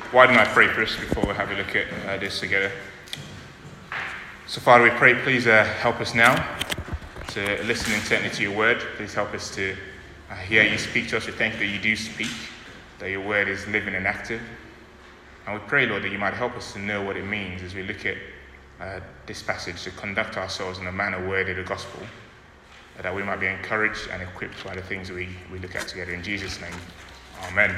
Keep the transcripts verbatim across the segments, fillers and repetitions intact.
Why don't I pray for us before we have a look at uh, this together? So, Father, we pray, please uh, help us now to listen intently to your word. Please help us to uh, hear you speak to us. We thank you that you do speak, that your word is living and active. And we pray, Lord, that you might help us to know what it means as we look at uh, this passage, to conduct ourselves in a manner worthy of the gospel, that we might be encouraged and equipped by the things we, we look at together. In Jesus' name, amen.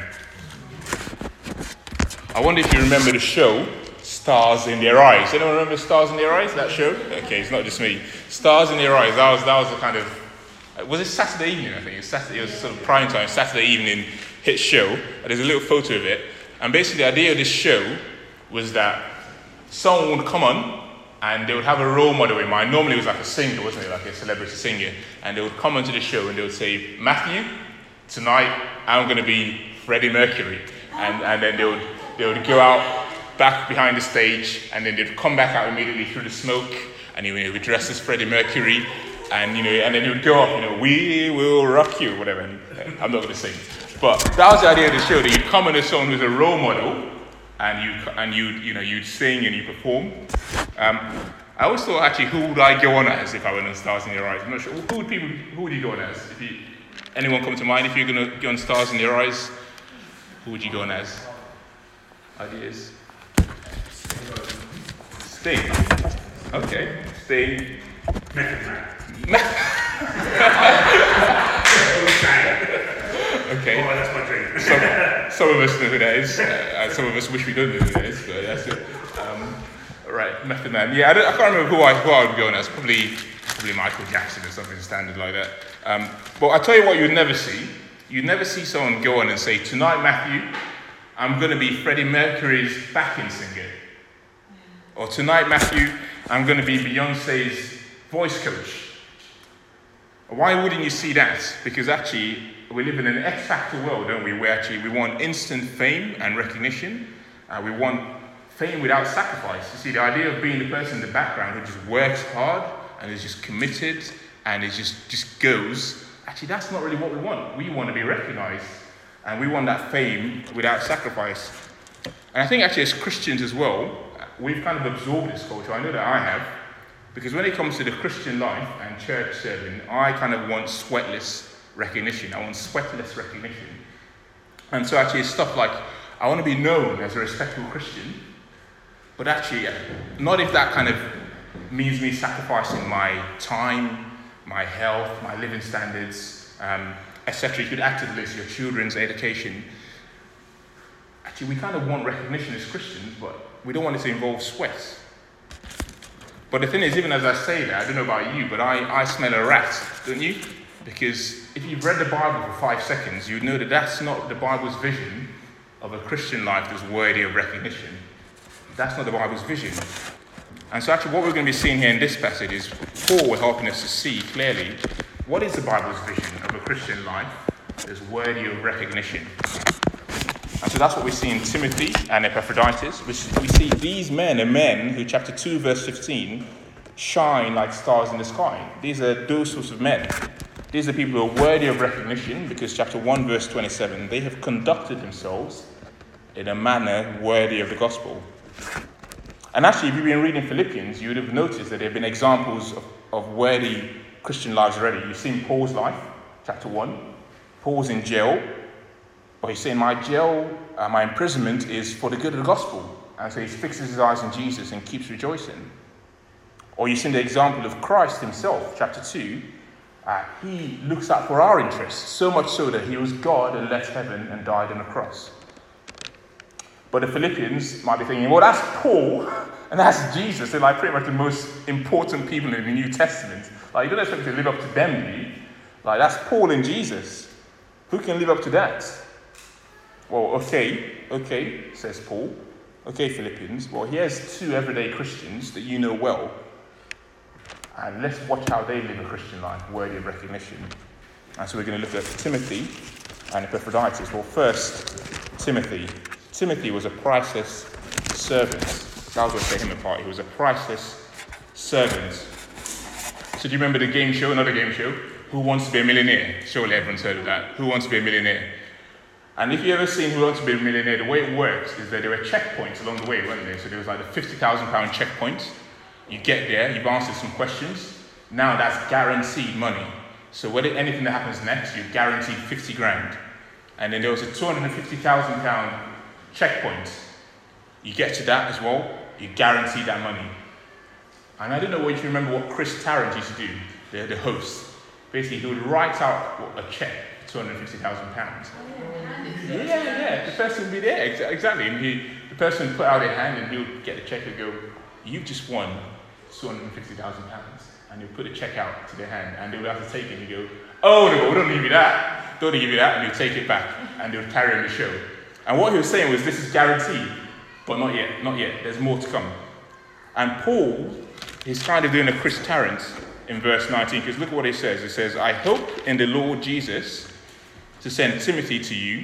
I wonder if you remember the show, Stars in Their Eyes. Anyone remember Stars in Their Eyes, that show? Okay, it's not just me. Stars in Their Eyes, that was, that was the kind of, was it Saturday evening, I think? It was, Saturday, it was sort of prime time, Saturday evening hit show. And there's a little photo of it. And basically the idea of this show was that someone would come on and they would have a role model in mind. Normally it was like a singer, wasn't it? Like a celebrity singer. And they would come onto the show and they would say, Matthew, tonight I'm going to be Freddie Mercury. And, and then they would, they would go out back behind the stage and then they'd come back out immediately through the smoke and he would dress as Freddie Mercury. And, you know, and then he would go off, you know, we will rock you, whatever. And I'm not going to sing. But that was the idea of the show, that you'd come on as someone who's a role model and you and you you know you'd sing and you perform. Um, I always thought, actually, who would I go on as if I went on Stars in Your Eyes? I'm not sure. Who would people? Who would you go on as? If you, anyone come to mind? If you're going to go on Stars in Your Eyes, who would you go on as? Ideas? Sting. Okay, Sting. Okay. Oh, that's my dream. some, some of us know who that is. Uh, some of us wish we don't know who that is, but that's it. Um, right, Method Man. Yeah, I, don't, I can't remember who I who I would go on as. Probably, probably Michael Jackson or something standard like that. Um, but I tell you what, you'd never see. You'd never see someone go on and say, "Tonight, Matthew, I'm going to be Freddie Mercury's backing singer," or "Tonight, Matthew, I'm going to be Beyonce's voice coach." Why wouldn't you see that? Because actually, we live in an X-factor world, don't we? Where actually we want instant fame and recognition. Uh, we want fame without sacrifice. You see, the idea of being the person in the background who just works hard and is just committed and is just, just goes, actually that's not really what we want. We want to be recognized and we want that fame without sacrifice. And I think actually as Christians as well, we've kind of absorbed this culture. I know that I have. Because when it comes to the Christian life and church serving, I kind of want sweatless recognition. I want sweatless recognition. And so actually it's stuff like, I want to be known as a respectable Christian, but actually not if that kind of means me sacrificing my time, my health, my living standards, um, et cetera. You could add to the list your children's education. Actually, we kind of want recognition as Christians, but we don't want it to involve sweat. But the thing is, even as I say that, I don't know about you, but I, I smell a rat, don't you? Because if you've read the Bible for five seconds, you know that that's not the Bible's vision of a Christian life that's worthy of recognition. That's not the Bible's vision. And so actually what we're going to be seeing here in this passage is Paul helping us to see clearly what is the Bible's vision of a Christian life that's worthy of recognition. And so that's what we see in Timothy and Epaphroditus. We see these men are men who, chapter two, verse fifteen, shine like stars in the sky. These are those sorts of men. These are people who are worthy of recognition because chapter one, verse twenty-seven, they have conducted themselves in a manner worthy of the gospel. And actually, if you've been reading Philippians, you would have noticed that there have been examples of, of worthy Christian lives already. You've seen Paul's life, chapter one. Paul's in jail. But he's saying, my jail, uh, my imprisonment is for the good of the gospel. And so he fixes his eyes on Jesus and keeps rejoicing. Or you've seen the example of Christ himself, chapter two. Uh, he looks out for our interests, so much so that he was God and left heaven and died on the cross. But the Philippians might be thinking, well, that's Paul and that's Jesus. They're like pretty much the most important people in the New Testament. Like, you don't expect to live up to them, do you? Like, that's Paul and Jesus. Who can live up to that? Well, okay, okay, says Paul. Okay, Philippians. Well, here's two everyday Christians that you know well. And let's watch how they live a Christian life, worthy of recognition. And so we're going to look at Timothy and Epaphroditus. Well, first, Timothy. Timothy was a priceless servant. That was what set him apart. He was a priceless servant. So do you remember the game show, another game show? Who Wants to Be a Millionaire? Surely everyone's heard of that. Who Wants to Be a Millionaire? And if you ever seen Who Wants to Be a Millionaire, the way it works is that there were checkpoints along the way, weren't there? So there was like the fifty thousand pound checkpoint. You get there, you've answered some questions. Now that's guaranteed money. So whether anything that happens next, you're guaranteed fifty grand. And then there was a two hundred fifty thousand pound checkpoint. You get to that as well, you guarantee that money. And I don't know if you remember what Chris Tarrant used to do, the, the host. Basically, he would write out a check for two hundred fifty thousand pounds. Yeah, yeah, the person would be there, exactly. And he, the person would put out their hand and he would get the check and go, you've just won two hundred fifty thousand pounds. And he'll put a check out to their hand and they would have to take it and you go, oh no, we don't give you that. Don't give you that. And he'll take it back and they'll carry on the show. And what he was saying was, this is guaranteed, but not yet, not yet. There's more to come. And Paul, he's kind of doing a Chris Tarrant in verse nineteen, because look at what he says. He says, I hope in the Lord Jesus to send Timothy to you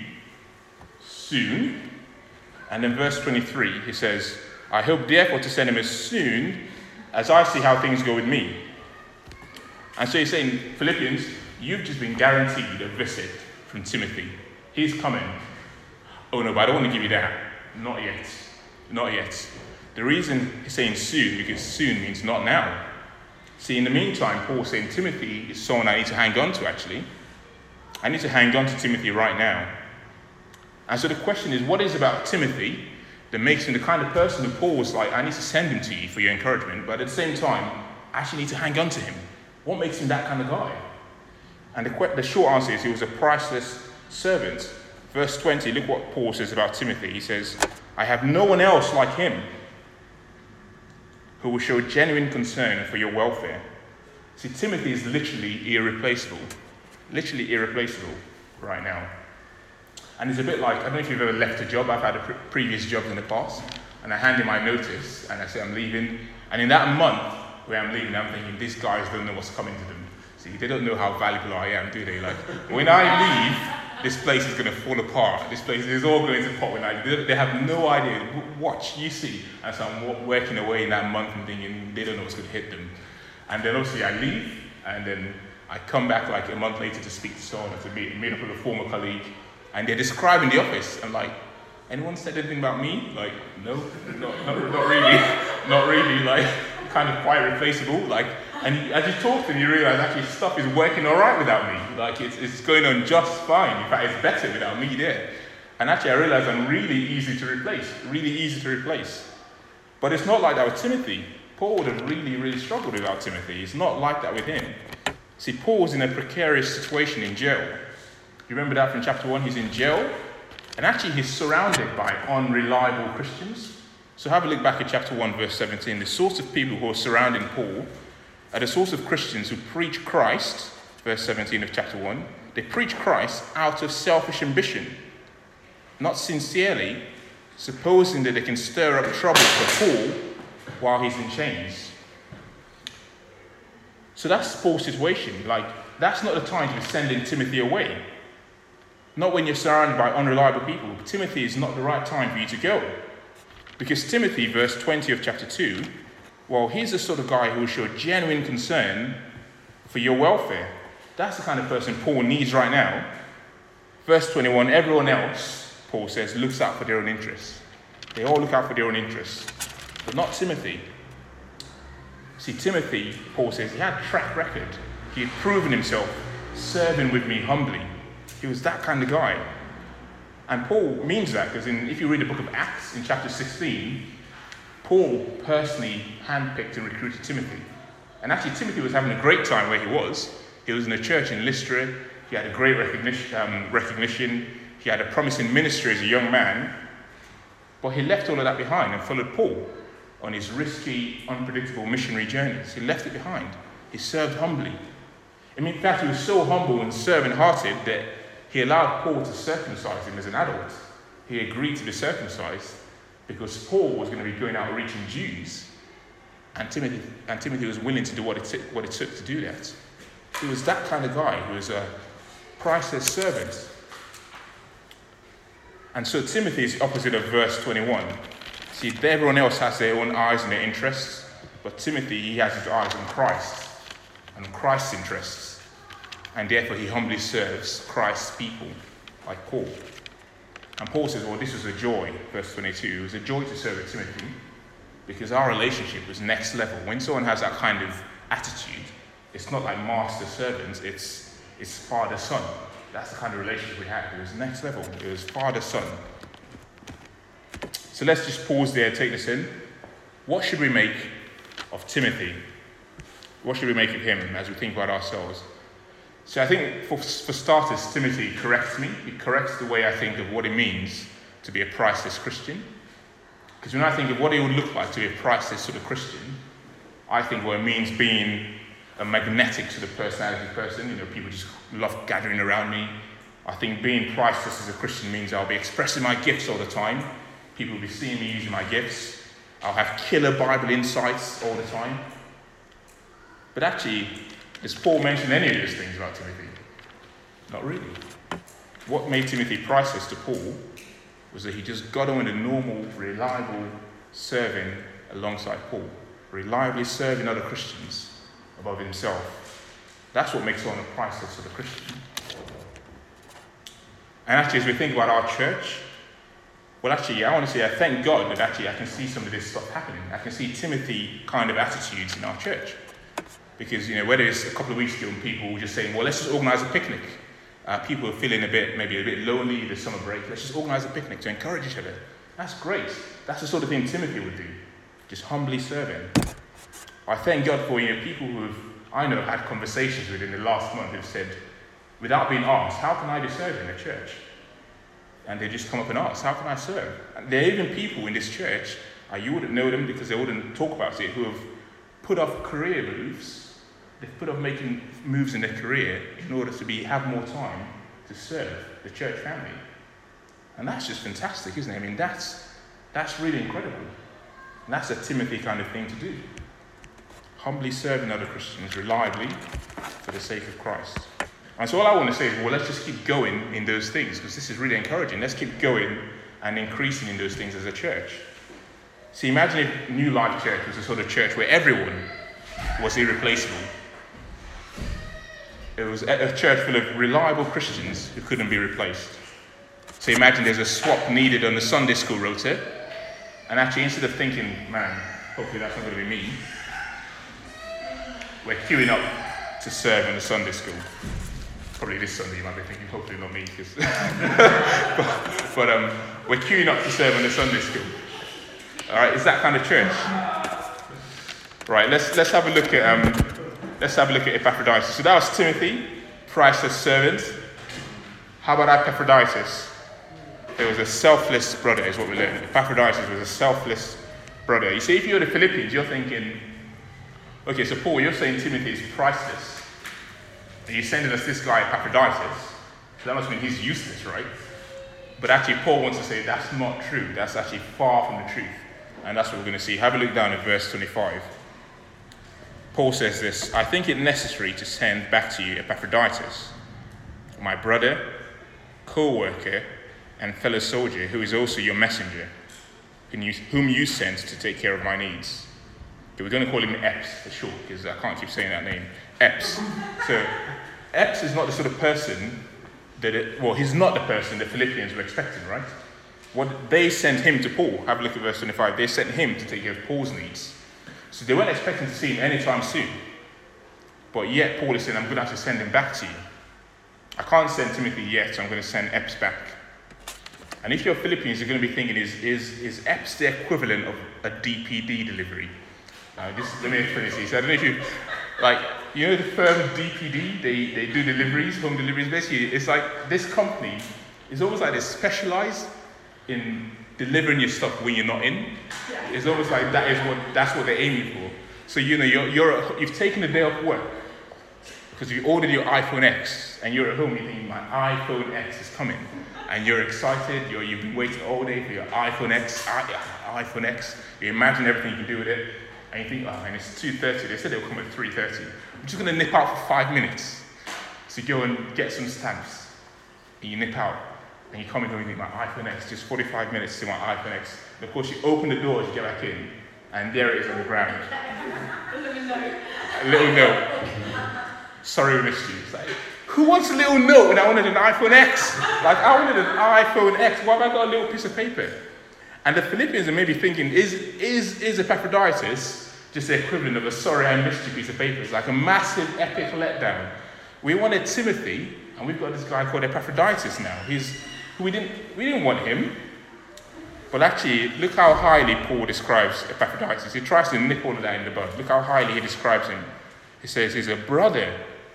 soon. And in verse twenty-three, he says, I hope therefore to send him as soon as I see how things go with me. And so he's saying, Philippians, you've just been guaranteed a visit from Timothy. He's coming. Oh no, but I don't want to give you that. Not yet. Not yet. The reason he's saying soon, because soon means not now. See, in the meantime, Paul's saying Timothy is someone I need to hang on to, actually. I need to hang on to Timothy right now. And so the question is, what is about Timothy that makes him the kind of person who Paul was like, I need to send him to you for your encouragement, but at the same time, I actually need to hang on to him? What makes him that kind of guy? And the, the short answer is he was a priceless servant. Verse twenty, look what Paul says about Timothy. He says, I have no one else like him who will show genuine concern for your welfare. See, Timothy is literally irreplaceable. Literally irreplaceable right now. And it's a bit like, I don't know if you've ever left a job. I've had a pre- previous jobs in the past. And I hand in my notice and I say I'm leaving. And in that month where I'm leaving, I'm thinking, these guys don't know what's coming to them. See, they don't know how valuable I am, do they? Like, when I leave, this place is going to fall apart. This place is all going to pot. When I, they have no idea. Watch, you see. And so I'm working away in that month and thinking, they don't know what's going to hit them. And then obviously I leave, and then I come back like a month later to speak to someone, to meet, meet up with a former colleague, and they're describing the office. I'm like, anyone said anything about me? Like, no, not, not, not really, not really. Like, kind of quite replaceable. Like, and as you talk to them, you realize actually stuff is working all right without me. Like, it's it's going on just fine. In fact, it's better without me there. And actually, I realize I'm really easy to replace. Really easy to replace. But it's not like that with Timothy. Paul would have really, really struggled without Timothy. It's not like that with him. See, Paul was in a precarious situation in jail. You remember that from chapter one? He's in jail. And actually, he's surrounded by unreliable Christians. So have a look back at chapter one, verse seventeen. The source of people who are surrounding Paul are the source of Christians who preach Christ, verse seventeen of chapter one. They preach Christ out of selfish ambition, not sincerely, supposing that they can stir up trouble for Paul while he's in chains. So that's Paul's situation. Like, that's not the time to be sending Timothy away. Not when you're surrounded by unreliable people. Timothy is not the right time for you to go. Because Timothy, verse twenty of chapter two, well, he's the sort of guy who will show genuine concern for your welfare. That's the kind of person Paul needs right now. Verse twenty-one, everyone else, Paul says, looks out for their own interests. They all look out for their own interests. But not Timothy. See, Timothy, Paul says, he had a track record. He had proven himself serving with me humbly. He was that kind of guy. And Paul means that because if you read the book of Acts in chapter sixteen, Paul personally handpicked and recruited Timothy. And actually, Timothy was having a great time where he was. He was in a church in Lystra. He had a great recognition. Um, recognition. He had a promising ministry as a young man. But he left all of that behind and followed Paul on his risky, unpredictable missionary journeys. He left it behind. He served humbly. I mean, in fact, he was so humble and servant-hearted that he allowed Paul to circumcise him as an adult. He agreed to be circumcised because Paul was going to be going out reaching Jews, and Timothy, and Timothy was willing to do what it, t- what it took to do that. He was that kind of guy who was a priceless servant. And so Timothy is the opposite of verse twenty-one. See, everyone else has their own eyes and their interests, but Timothy, he has his eyes on Christ and on Christ's interests. And therefore he humbly serves Christ's people, like Paul. And Paul says, well, this was a joy, verse twenty-two. It was a joy to serve with Timothy because our relationship was next level. When someone has that kind of attitude, it's not like master-servants, it's, it's father-son. That's the kind of relationship we had. It was next level. It was father-son. So let's just pause there and take this in. What should we make of Timothy? What should we make of him as we think about ourselves? So I think for, for starters, Timothy corrects me. He corrects the way I think of what it means to be a priceless Christian. Because when I think of what it would look like to be a priceless sort of Christian, I think what it means being a magnetic sort of personality person. You know, people just love gathering around me. I think being priceless as a Christian means I'll be expressing my gifts all the time. People will be seeing me using my gifts. I'll have killer Bible insights all the time. But actually, does Paul mention any of those things about Timothy? Not really. What made Timothy priceless to Paul was that he just got on with a normal, reliable serving alongside Paul, reliably serving other Christians above himself. That's what makes someone a priceless sort of Christian. And actually, as we think about our church, well, actually, I want to say I thank God that actually I can see some of this stuff happening. I can see Timothy kind of attitudes in our church. Because, you know, whether it's a couple of weeks ago and people were just saying, well, let's just organise a picnic. Uh, people are feeling a bit, maybe a bit lonely, the summer break. Let's just organise a picnic to encourage each other. That's great. That's the sort of thing Timothy would do. Just humbly serving. I thank God for, you know, people who have, I know, had conversations with in the last month who've said, without being asked, how can I be serving a church? And they just come up and ask, how can I serve? And there are even people in this church, uh, you wouldn't know them because they wouldn't talk about it, who have put off career moves. They've put off making moves in their career in order to be have more time to serve the church family. And that's just fantastic, isn't it? I mean, that's that's really incredible. And that's a Timothy kind of thing to do. Humbly serving other Christians reliably for the sake of Christ. And so all I want to say is, well, let's just keep going in those things, because this is really encouraging. Let's keep going and increasing in those things as a church. See, imagine if New Life Church was a sort of church where everyone was irreplaceable. It was a church full of reliable Christians who couldn't be replaced. So imagine there's a swap needed on the Sunday school rota, and actually instead of thinking, man, hopefully that's not going to be me, we're queuing up to serve in the Sunday school. Probably this Sunday you might be thinking, hopefully not me, because but, but um, we're queuing up to serve in the Sunday school. All right, it's that kind of church. Right, let's let's have a look at um, let's have a look at Epaphroditus. So that was Timothy, priceless servant. How about Epaphroditus? It was a selfless brother, is what we learned. Epaphroditus was a selfless brother. You see, if you're the Philippians, you're thinking, okay, so Paul, you're saying Timothy is priceless. And you're sending us this guy, Epaphroditus. So that must mean he's useless, right? But actually, Paul wants to say that's not true. That's actually far from the truth. And that's what we're going to see. Have a look down at verse twenty-five. Paul says this, I think it necessary to send back to you Epaphroditus, my brother, co-worker, and fellow soldier, who is also your messenger, whom you sent to take care of my needs. Okay, we're going to call him Eps for short, because I can't keep saying that name. Eps. So, Eps is not the sort of person that, it, well, he's not the person the Philippians were expecting, right? What they sent him to Paul, have a look at verse twenty-five, they sent him to take care of Paul's needs. So they weren't expecting to see him anytime soon. But yet Paul is saying, I'm going to have to send him back to you. I can't send Timothy yet, so I'm going to send Eps back. And if you're Philippians, you're going to be thinking, is, is, is Eps the equivalent of a D P D delivery? Now, this, let me explain this. I don't know if you, like, you know the firm D P D, they, they do deliveries, home deliveries. Basically, it's like this company is almost like they specialize in delivering your stuff when you're not in. It's almost like that is what that's what they're aiming for. So you know you're, you're you've taken a day off work because you ordered your iPhone X and you're at home. You think my iPhone X is coming, and you're excited. You're you've been waiting all day for your iPhone X. iPhone X. You imagine everything you can do with it, and you think, oh, and it's two thirty. They said they'll come at three thirty. I'm just gonna nip out for five minutes to go and get some stamps. And you nip out. And you come in and you think, my iPhone X, just forty-five minutes to my iPhone X. And of course, you open the door as you get back in, and there it is on the ground. A little note. A little note. Sorry we missed you. It's like, who wants a little note when I wanted an iPhone X? Like, I wanted an iPhone X. Why have I got a little piece of paper? And the Philippians are maybe thinking, is, is, is Epaphroditus just the equivalent of a sorry I missed you piece of paper? It's like a massive, epic letdown. We wanted Timothy, and we've got this guy called Epaphroditus now. He's, we, didn't, we didn't want him. But actually, look how highly Paul describes Epaphroditus. He tries to nip all of that in the bud. Look how highly he describes him. He says he's a brother.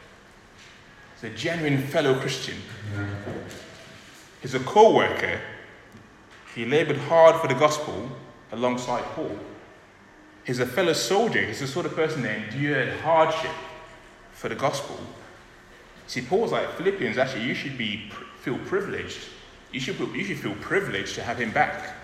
He's a genuine fellow Christian. He's a co-worker. He labored hard for the gospel alongside Paul. He's a fellow soldier. He's the sort of person that endured hardship for the gospel. See, Paul's like, Philippians, actually, you should be feel privileged. You should, you should feel privileged to have him back.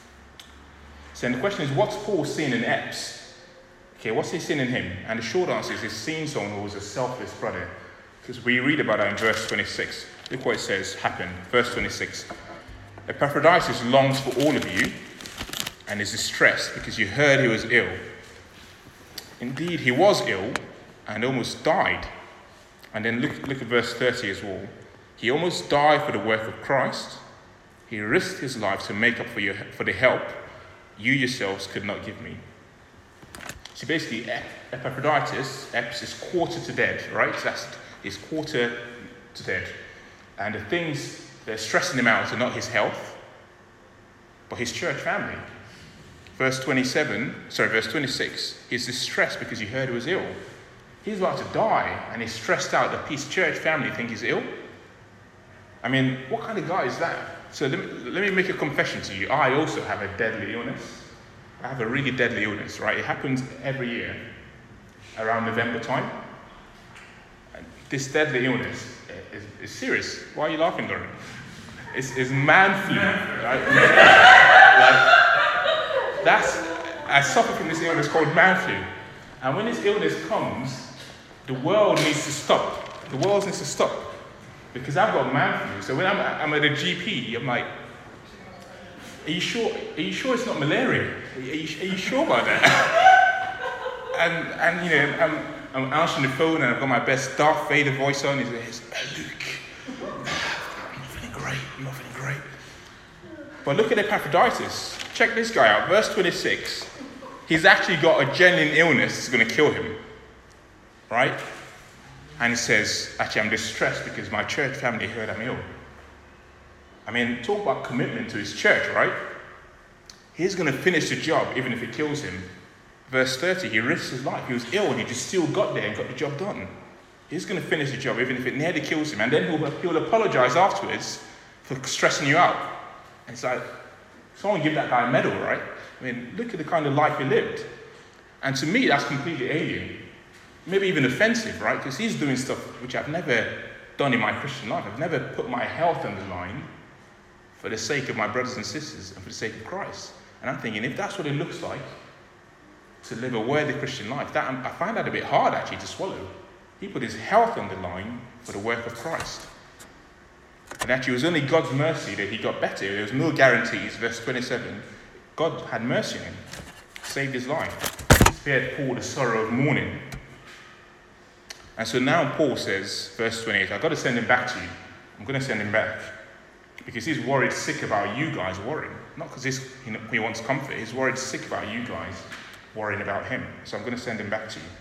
So the question is, what's Paul seen in Epps? Okay, what's he seen in him? And the short answer is he's seen someone who was a selfless brother. Because we read about that in verse twenty-six. Look what it says happened. Verse twenty-six. Epaphroditus longs for all of you and is distressed because you heard he was ill. Indeed, he was ill and almost died. And then look, look at verse thirty as well. He almost died for the work of Christ. He risked his life to make up for, your, for the help you yourselves could not give me. So basically, Epaphroditus, Epps, is quarter to dead, right? So that's his quarter to dead. And the things that are stressing him out are not his health, but his church family. Verse twenty-seven, sorry, verse twenty-six, he's distressed because he heard he was ill. He's about to die, and he's stressed out that his church family think he's ill. I mean, what kind of guy is that? So let me, let me make a confession to you. I also have a deadly illness. I have a really deadly illness, right? It happens every year around November time. And this deadly illness is, is serious. Why are you laughing, Doran? It's, it's man flu, right? Like, that's, I suffer from this illness called man flu. And when this illness comes, the world needs to stop. The world needs to stop. Because I've got man flu. So when I'm, I'm at a G P, I'm like, are you sure, are you sure it's not malaria? Are you, are you sure about that? and, and, you know, I'm, I'm answering the phone and I've got my best Darth Vader voice on. He says, hey, Luke, I'm not feeling great, I'm not feeling great. But look at Epaphroditus. Check this guy out. Verse twenty-six. He's actually got a genuine illness that's going to kill him. Right? And he says, actually, I'm distressed because my church family heard I'm ill. I mean, talk about commitment to his church, right? He's going to finish the job even if it kills him. Verse thirty, he risks his life. He was ill and he just still got there and got the job done. He's going to finish the job even if it nearly kills him. And then he'll, he'll apologize afterwards for stressing you out. And it's like, someone give that guy a medal, right? I mean, look at the kind of life he lived. And to me, that's completely alien. Maybe even offensive, right? Because he's doing stuff which I've never done in my Christian life. I've never put my health on the line for the sake of my brothers and sisters and for the sake of Christ. And I'm thinking, if that's what it looks like to live a worthy Christian life, that I find that a bit hard actually to swallow. He put his health on the line for the work of Christ. And actually, it was only God's mercy that he got better. There was no guarantees. Verse twenty-seven, God had mercy on him, saved his life, spared Paul the sorrow of mourning. And so now Paul says, verse twenty-eight, I've got to send him back to you. I'm going to send him back. Because he's worried sick about you guys worrying. Not because he wants comfort. He's worried sick about you guys worrying about him. So I'm going to send him back to you.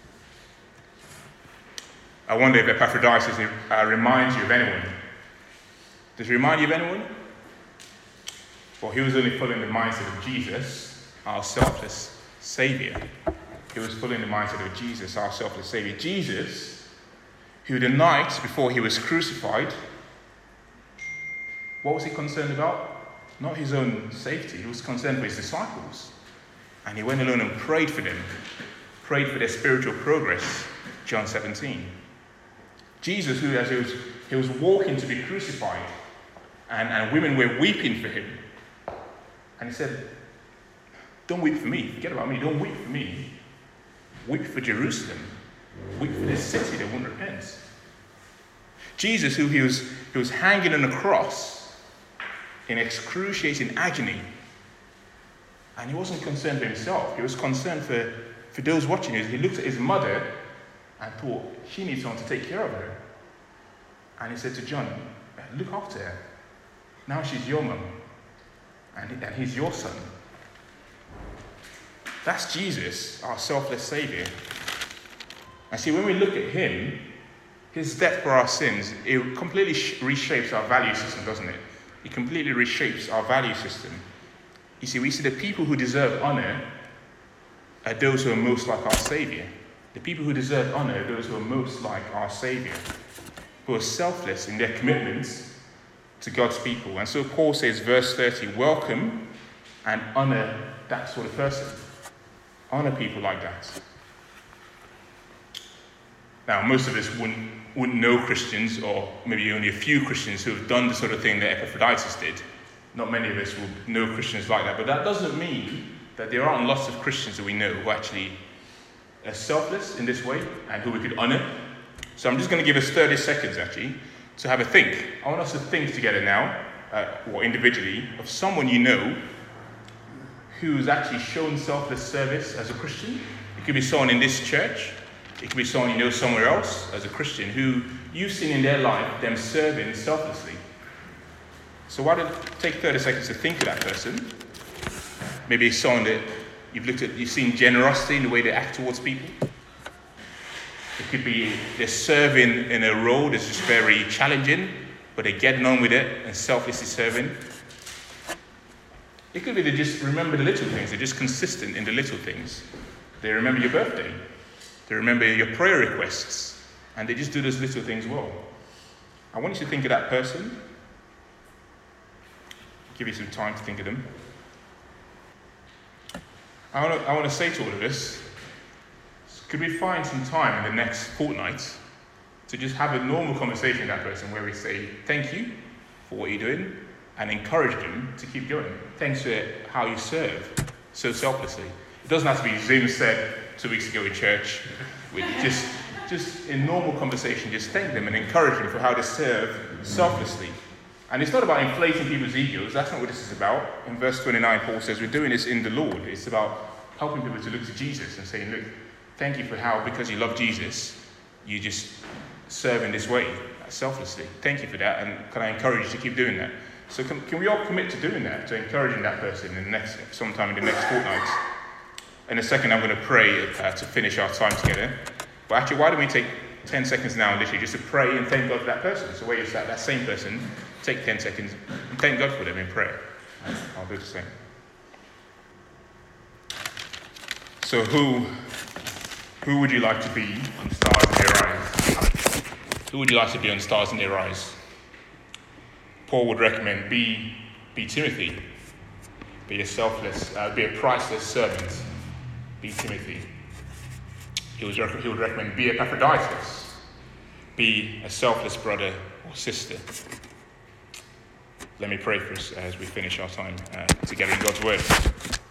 I wonder if Epaphroditus uh, reminds you of anyone. Does it remind you of anyone? Well, he was only following the mindset of Jesus, our selfless Saviour. He was following the mindset of Jesus, our selfless Saviour. Jesus, who the night before he was crucified, what was he concerned about? Not his own safety. He was concerned for his disciples. And he went alone and prayed for them, prayed for their spiritual progress, John seventeen. Jesus, who as he was, he was walking to be crucified, and, and women were weeping for him. And he said, don't weep for me. Forget about me. Don't weep for me. Weep for Jerusalem. Weep for this city that won't repent. Jesus, who he was, he was hanging on a cross in excruciating agony. And he wasn't concerned for himself. He was concerned for, for those watching. He looked at his mother and thought, she needs someone to take care of her. And he said to John, look after her. Now she's your mum, and, and he's your son. That's Jesus, our selfless Saviour. And see, when we look at him, his death for our sins, it completely reshapes our value system, doesn't it? It completely reshapes our value system. You see, we see the people who deserve honour are those who are most like our Saviour. The people who deserve honour are those who are most like our Saviour, who are selfless in their commitments to God's people. And so Paul says, verse thirty, welcome and honour that sort of person. Honour people like that. Now, most of us wouldn't, wouldn't know Christians, or maybe only a few Christians who have done the sort of thing that Epaphroditus did. Not many of us will know Christians like that, but that doesn't mean that there aren't lots of Christians that we know who actually are selfless in this way and who we could honour. So I'm just going to give us thirty seconds, actually, to have a think. I want us to think together now, uh, or individually, of someone you know who's actually shown selfless service as a Christian. It could be someone in this church. It could be someone you know somewhere else as a Christian who you've seen in their life them serving selflessly. So why don't you take thirty seconds to think of that person? Maybe it's someone that you've looked at, you've seen generosity in the way they act towards people. It could be they're serving in a role that's just very challenging, but they're getting on with it and selflessly serving. It could be they just remember the little things. They're just consistent in the little things. They remember your birthday. They remember your prayer requests. And they just do those little things well. I want you to think of that person. Give you some time to think of them. I want to, I want to say to all of us, could we find some time in the next fortnight to just have a normal conversation with that person where we say, thank you for what you're doing, and encourage them to keep going. Thanks for how you serve so selflessly. It doesn't have to be Zoom said two weeks ago in church. We just, just in normal conversation, just thank them and encourage them for how they serve selflessly. And it's not about inflating people's egos. That's not what this is about. In verse twenty-nine, Paul says, we're doing this in the Lord. It's about helping people to look to Jesus and saying, look, thank you for how, because you love Jesus, you just serve in this way, selflessly. Thank you for that, and can I encourage you to keep doing that? So can, can we all commit to doing that, to encouraging that person in the next, sometime in the next fortnight? In a second, I'm going to pray uh, to finish our time together. But actually, why don't we take ten seconds now, literally, just to pray and thank God for that person? So where you're sat, that same person, take ten seconds and thank God for them in prayer. I'll do the same. So who, who would you like to be on Stars in Their Eyes? Who would you like to be on Stars in Their Eyes? Paul would recommend be, be Timothy. Be a selfless, uh, be a priceless servant. Be Timothy. He, was, he would recommend be Epaphroditus. Be a selfless brother or sister. Let me pray for us as we finish our time uh, together in God's Word.